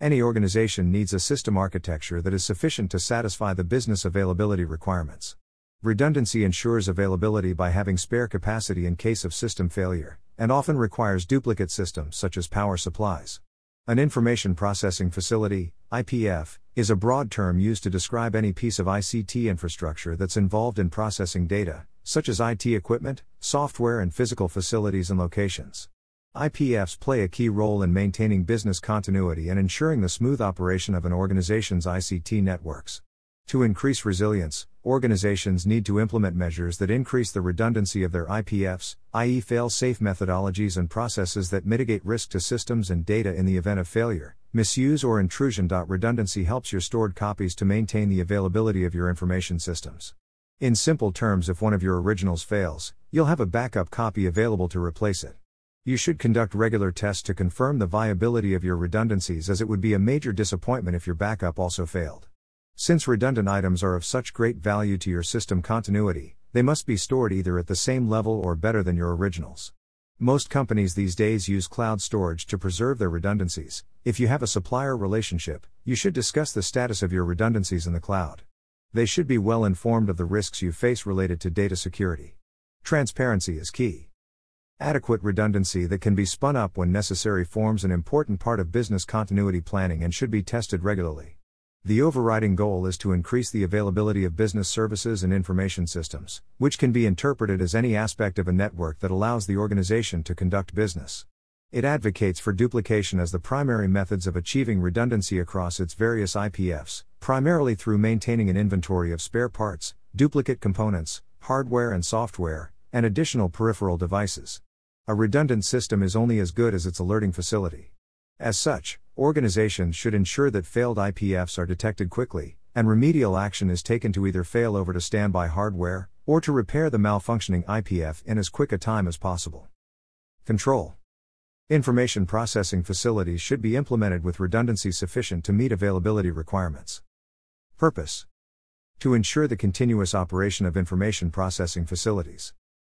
Any organization needs a system architecture that is sufficient to satisfy the business availability requirements. Redundancy ensures availability by having spare capacity in case of system failure, and often requires duplicate systems such as power supplies. An information processing facility, IPF, is a broad term used to describe any piece of ICT infrastructure that's involved in processing data, such as IT equipment, software, and physical facilities and locations. IPFs play a key role in maintaining business continuity and ensuring the smooth operation of an organization's ICT networks. To increase resilience, organizations need to implement measures that increase the redundancy of their IPFs, i.e., fail-safe methodologies and processes that mitigate risk to systems and data in the event of failure, misuse, or intrusion. Redundancy helps your stored copies to maintain the availability of your information systems. In simple terms, if one of your originals fails, you'll have a backup copy available to replace it. You should conduct regular tests to confirm the viability of your redundancies, as it would be a major disappointment if your backup also failed. Since redundant items are of such great value to your system continuity, they must be stored either at the same level or better than your originals. Most companies these days use cloud storage to preserve their redundancies. If you have a supplier relationship, you should discuss the status of your redundancies in the cloud. They should be well informed of the risks you face related to data security. Transparency is key. Adequate redundancy that can be spun up when necessary forms an important part of business continuity planning and should be tested regularly. The overriding goal is to increase the availability of business services and information systems, which can be interpreted as any aspect of a network that allows the organization to conduct business. It advocates for duplication as the primary methods of achieving redundancy across its various IPFs, primarily through maintaining an inventory of spare parts, duplicate components, hardware and software, and additional peripheral devices. A redundant system is only as good as its alerting facility. As such, organizations should ensure that failed IPFs are detected quickly, and remedial action is taken to either fail over to standby hardware, or to repair the malfunctioning IPF in as quick a time as possible. Control. Information processing facilities should be implemented with redundancy sufficient to meet availability requirements. Purpose: to ensure the continuous operation of information processing facilities.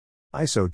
ISO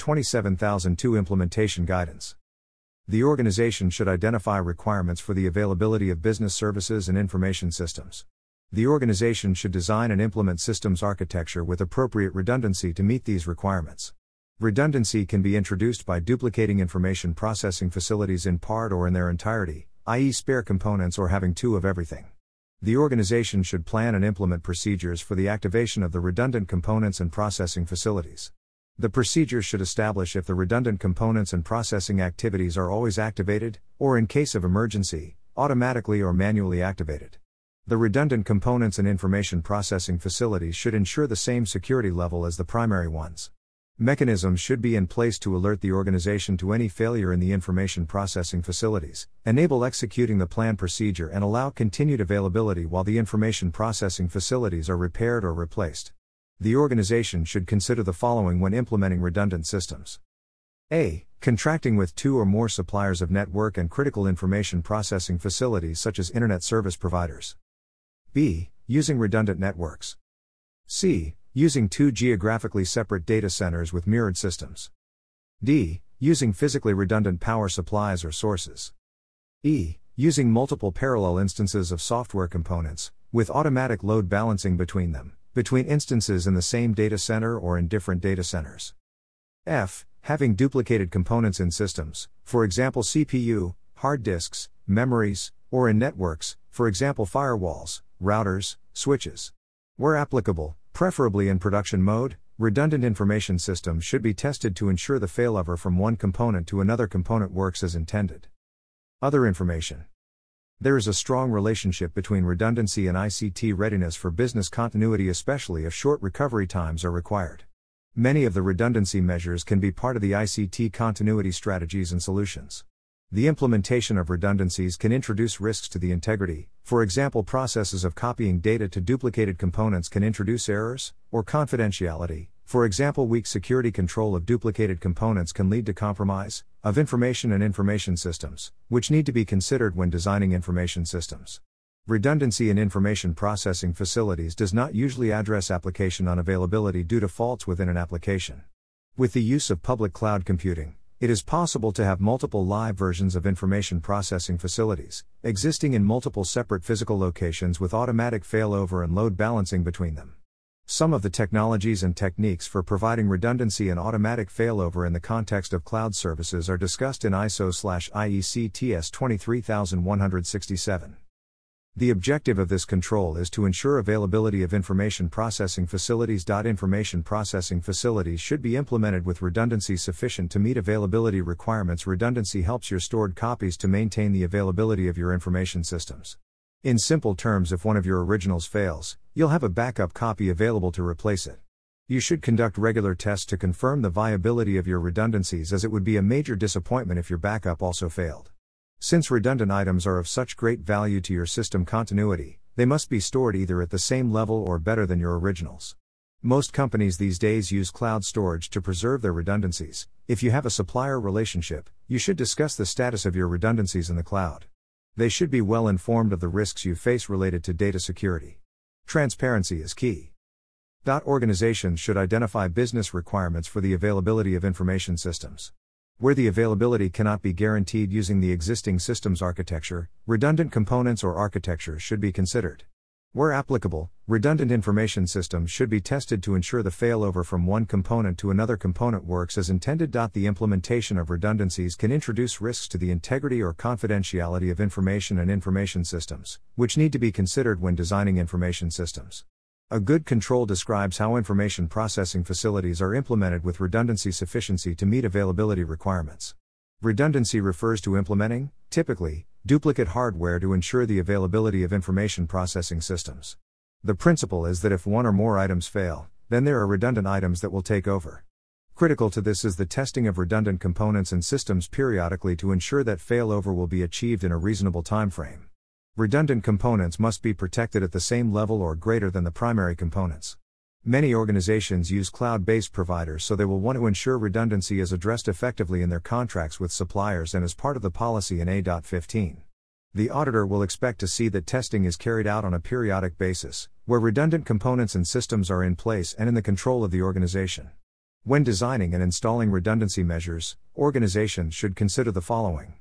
27002 Implementation Guidance. The organization should identify requirements for the availability of business services and information systems. The organization should design and implement systems architecture with appropriate redundancy to meet these requirements. Redundancy can be introduced by duplicating information processing facilities in part or in their entirety, i.e., spare components or having two of everything. The organization should plan and implement procedures for the activation of the redundant components and processing facilities. The procedures should establish if the redundant components and processing activities are always activated, or in case of emergency, automatically or manually activated. The redundant components and information processing facilities should ensure the same security level as the primary ones. Mechanisms should be in place to alert the organization to any failure in the information processing facilities, enable executing the planned procedure, and allow continued availability while the information processing facilities are repaired or replaced. The organization should consider the following when implementing redundant systems. A. Contracting with two or more suppliers of network and critical information processing facilities such as internet service providers. B. Using redundant networks. C. Using two geographically separate data centers with mirrored systems. D. Using physically redundant power supplies or sources. E. Using multiple parallel instances of software components, with automatic load balancing between them, between instances in the same data center or in different data centers. F. Having duplicated components in systems, for example CPU, hard disks, memories, or in networks, for example firewalls, routers, switches. Where applicable, preferably in production mode, redundant information systems should be tested to ensure the failover from one component to another component works as intended. Other information. There is a strong relationship between redundancy and ICT readiness for business continuity, especially if short recovery times are required. Many of the redundancy measures can be part of the ICT continuity strategies and solutions. The implementation of redundancies can introduce risks to the integrity. For example, processes of copying data to duplicated components can introduce errors, or confidentiality. For example, weak security control of duplicated components can lead to compromise of information and information systems, which need to be considered when designing information systems. Redundancy in information processing facilities does not usually address application unavailability due to faults within an application. With the use of public cloud computing, It is possible to have multiple live versions of information processing facilities, existing in multiple separate physical locations with automatic failover and load balancing between them. Some of the technologies and techniques for providing redundancy and automatic failover in the context of cloud services are discussed in ISO/IEC TS 23167. The objective of this control is to ensure availability of information processing facilities. Information processing facilities should be implemented with redundancy sufficient to meet availability requirements. Redundancy helps your stored copies to maintain the availability of your information systems. In simple terms, if one of your originals fails, you'll have a backup copy available to replace it. You should conduct regular tests to confirm the viability of your redundancies, as it would be a major disappointment if your backup also failed. Since redundant items are of such great value to your system continuity, they must be stored either at the same level or better than your originals. Most companies these days use cloud storage to preserve their redundancies. If you have a supplier relationship, you should discuss the status of your redundancies in the cloud. They should be well informed of the risks you face related to data security. Transparency is key. Organizations should identify business requirements for the availability of information systems. Where the availability cannot be guaranteed using the existing systems architecture, redundant components or architectures should be considered. Where applicable, redundant information systems should be tested to ensure the failover from one component to another component works as intended. The implementation of redundancies can introduce risks to the integrity or confidentiality of information and information systems, which need to be considered when designing information systems. A good control describes how information processing facilities are implemented with redundancy sufficiency to meet availability requirements. Redundancy refers to implementing, typically, duplicate hardware to ensure the availability of information processing systems. The principle is that if one or more items fail, then there are redundant items that will take over. Critical to this is the testing of redundant components and systems periodically to ensure that failover will be achieved in a reasonable time frame. Redundant components must be protected at the same level or greater than the primary components. Many organizations use cloud-based providers, so they will want to ensure redundancy is addressed effectively in their contracts with suppliers and as part of the policy in A.15. The auditor will expect to see that testing is carried out on a periodic basis, where redundant components and systems are in place and in the control of the organization. When designing and installing redundancy measures, organizations should consider the following.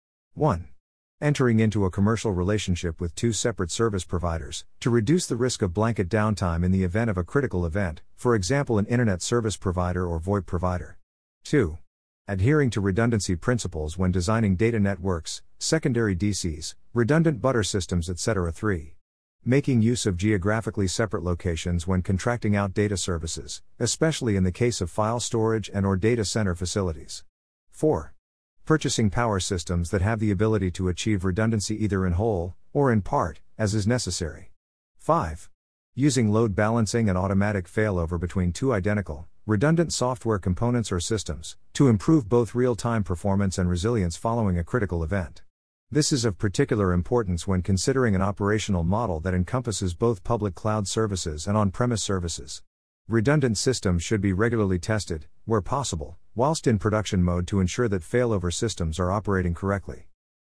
1. Entering into a commercial relationship with two separate service providers, to reduce the risk of blanket downtime in the event of a critical event, for example an internet service provider or VoIP provider. 2. Adhering to redundancy principles when designing data networks, secondary DCs, redundant butter systems, etc. 3. Making use of geographically separate locations when contracting out data services, especially in the case of file storage and/or data center facilities. 4. Purchasing power systems that have the ability to achieve redundancy either in whole, or in part, as is necessary. 5. Using load balancing and automatic failover between two identical, redundant software components or systems, to improve both real-time performance and resilience following a critical event. This is of particular importance when considering an operational model that encompasses both public cloud services and on-premise services. Redundant systems should be regularly tested, where possible, whilst in production mode to ensure that failover systems are operating correctly.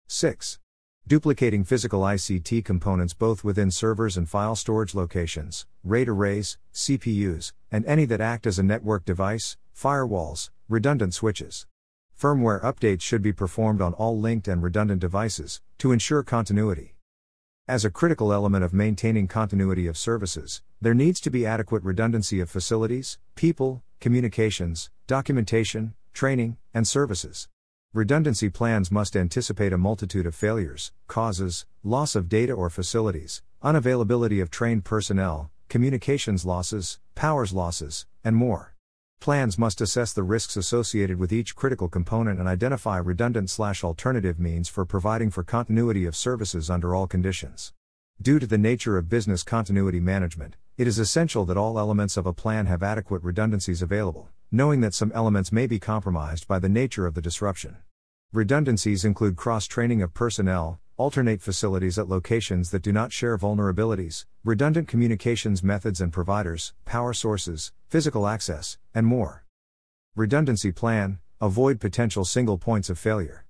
6. Duplicating physical ICT components both within servers and file storage locations, RAID arrays, CPUs, and any that act as a network device, firewalls, redundant switches. Firmware updates should be performed on all linked and redundant devices, to ensure continuity. As a critical element of maintaining continuity of services, there needs to be adequate redundancy of facilities, people, communications, documentation, training, and services. Redundancy plans must anticipate a multitude of failures, causes, loss of data or facilities, unavailability of trained personnel, communications losses, powers losses, and more. Plans must assess the risks associated with each critical component and identify redundant/alternative means for providing for continuity of services under all conditions. Due to the nature of business continuity management, it is essential that all elements of a plan have adequate redundancies available, knowing that some elements may be compromised by the nature of the disruption. Redundancies include cross-training of personnel, alternate facilities at locations that do not share vulnerabilities, redundant communications methods and providers, power sources, physical access, and more. Redundancy plan: avoid potential single points of failure.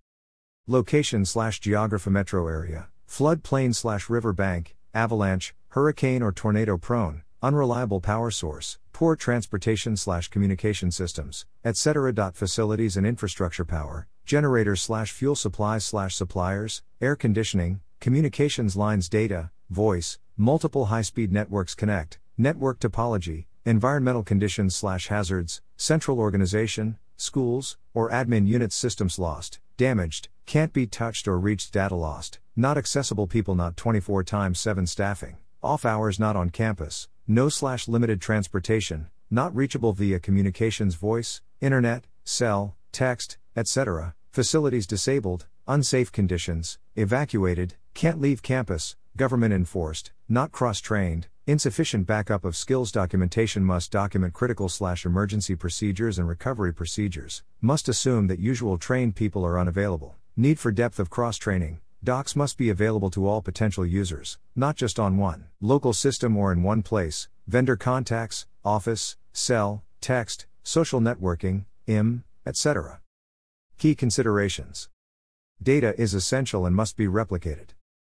Location/geography: metro area, flood plain/river bank, avalanche, hurricane or tornado prone, unreliable power source, poor transportation/communication systems, etc. Facilities and infrastructure: power, generators/fuel supplies/suppliers, air conditioning, communications lines, data, voice, multiple high-speed networks connect, network topology, environmental conditions/hazards, central organization, schools, or admin units, systems lost, damaged, can't be touched or reached, data lost, not accessible, people not 24/7 staffing, off hours, not on campus, no/limited transportation, not reachable via communications, voice, internet, cell, text, etc., facilities disabled, unsafe conditions, evacuated, can't leave campus, government enforced, not cross-trained, insufficient backup of skills, documentation, must document critical/emergency procedures and recovery procedures, must assume that usual trained people are unavailable, need for depth of cross-training, docs must be available to all potential users, not just on one local system or in one place, vendor contacts, office, cell, text, social networking, etc. Key considerations. Data is essential and must be replicated.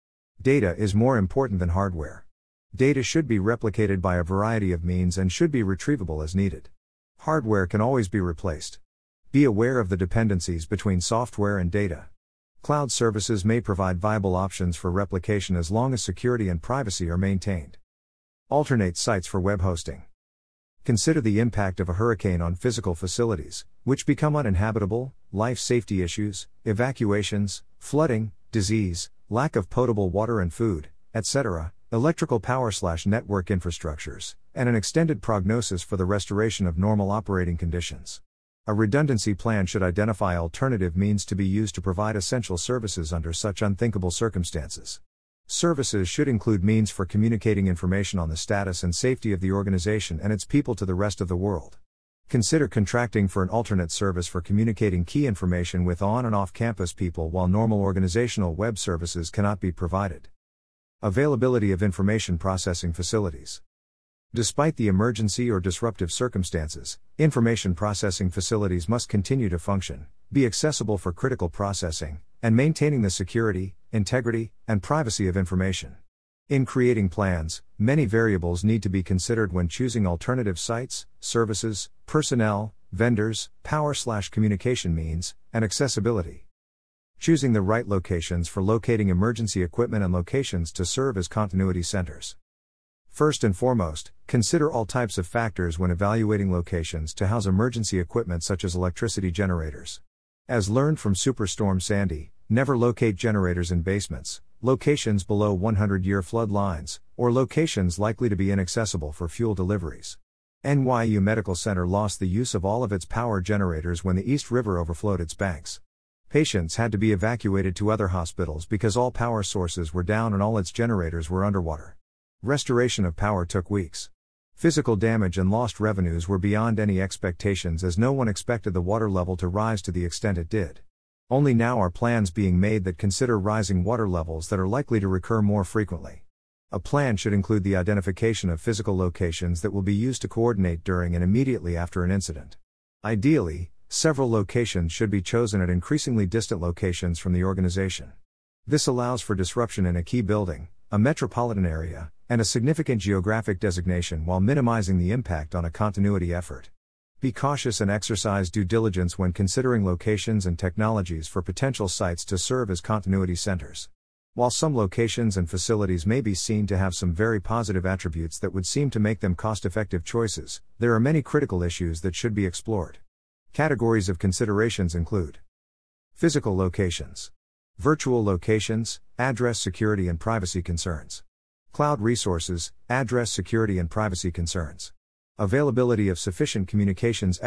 Data is more important than hardware. Data should be replicated by a variety of means and should be retrievable as needed. Hardware can always be replaced. Be aware of the dependencies between software and data. Cloud services may provide viable options for replication as long as security and privacy are maintained. Alternate sites for web hosting. Consider the impact of a hurricane on physical facilities, which become uninhabitable, life safety issues, evacuations, flooding, disease, lack of potable water and food, etc., electrical power/network infrastructures, and an extended prognosis for the restoration of normal operating conditions. A redundancy plan should identify alternative means to be used to provide essential services under such unthinkable circumstances. Services should include means for communicating information on the status and safety of the organization and its people to the rest of the world. Consider contracting for an alternate service for communicating key information with on and off-campus people while normal organizational web services cannot be provided. Availability of information processing facilities. Despite the emergency or disruptive circumstances, information processing facilities must continue to function, be accessible for critical processing, and maintaining the security, integrity, and privacy of information. In creating plans, many variables need to be considered when choosing alternative sites, services, personnel, vendors, power/communication means, and accessibility. Choosing the right locations for locating emergency equipment and locations to serve as continuity centers. First and foremost, consider all types of factors when evaluating locations to house emergency equipment such as electricity generators. As learned from Superstorm Sandy, never locate generators in basements, locations below 100-year flood lines, or locations likely to be inaccessible for fuel deliveries. NYU Medical Center lost the use of all of its power generators when the East River overflowed its banks. Patients had to be evacuated to other hospitals because all power sources were down and all its generators were underwater. Restoration of power took weeks. Physical damage and lost revenues were beyond any expectations as no one expected the water level to rise to the extent it did. Only now are plans being made that consider rising water levels that are likely to recur more frequently. A plan should include the identification of physical locations that will be used to coordinate during and immediately after an incident. Ideally, several locations should be chosen at increasingly distant locations from the organization. This allows for disruption in a key building, a metropolitan area, and a significant geographic designation while minimizing the impact on a continuity effort. Be cautious and exercise due diligence when considering locations and technologies for potential sites to serve as continuity centers. While some locations and facilities may be seen to have some very positive attributes that would seem to make them cost-effective choices, there are many critical issues that should be explored. Categories of considerations include physical locations, virtual locations, address security and privacy concerns, cloud resources, address security and privacy concerns, availability of sufficient communications,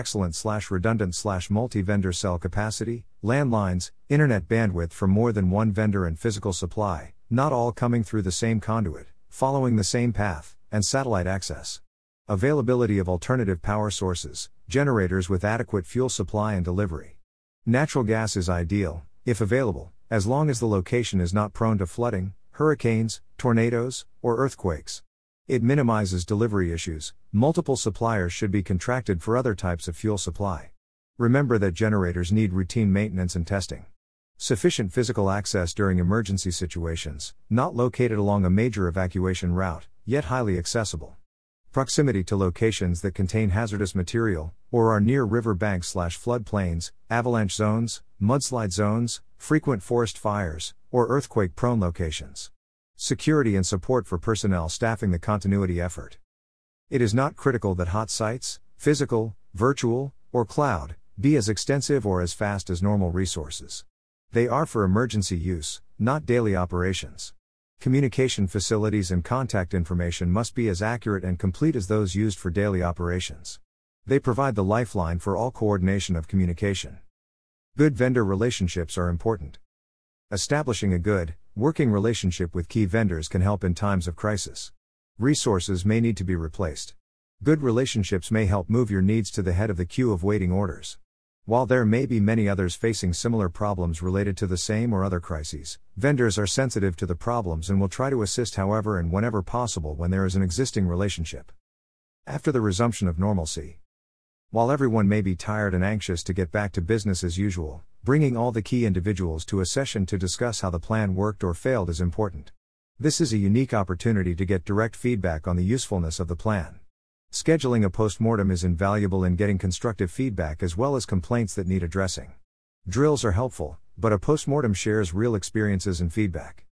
excellent/redundant/multi-vendor cell capacity, landlines, internet bandwidth from more than one vendor and physical supply, not all coming through the same conduit, following the same path, and satellite access. Availability of alternative power sources, generators with adequate fuel supply and delivery. Natural gas is ideal, if available, as long as the location is not prone to flooding, hurricanes, tornadoes, or earthquakes. It minimizes delivery issues. Multiple suppliers should be contracted for other types of fuel supply. Remember that generators need routine maintenance and testing. Sufficient physical access during emergency situations, not located along a major evacuation route, yet highly accessible. Proximity to locations that contain hazardous material, or are near river banks/flood plains, avalanche zones, mudslide zones, frequent forest fires, or earthquake-prone locations. Security and support for personnel staffing the continuity effort. It is not critical that hot sites, physical, virtual, or cloud, be as extensive or as fast as normal resources. They are for emergency use, not daily operations. Communication facilities and contact information must be as accurate and complete as those used for daily operations. They provide the lifeline for all coordination of communication. Good vendor relationships are important. Establishing a good, working relationship with key vendors can help in times of crisis. Resources may need to be replaced. Good relationships may help move your needs to the head of the queue of waiting orders. While there may be many others facing similar problems related to the same or other crises, vendors are sensitive to the problems and will try to assist however and whenever possible when there is an existing relationship. After the resumption of normalcy. While everyone may be tired and anxious to get back to business as usual, bringing all the key individuals to a session to discuss how the plan worked or failed is important. This is a unique opportunity to get direct feedback on the usefulness of the plan. Scheduling a postmortem is invaluable in getting constructive feedback as well as complaints that need addressing. Drills are helpful, but a postmortem shares real experiences and feedback.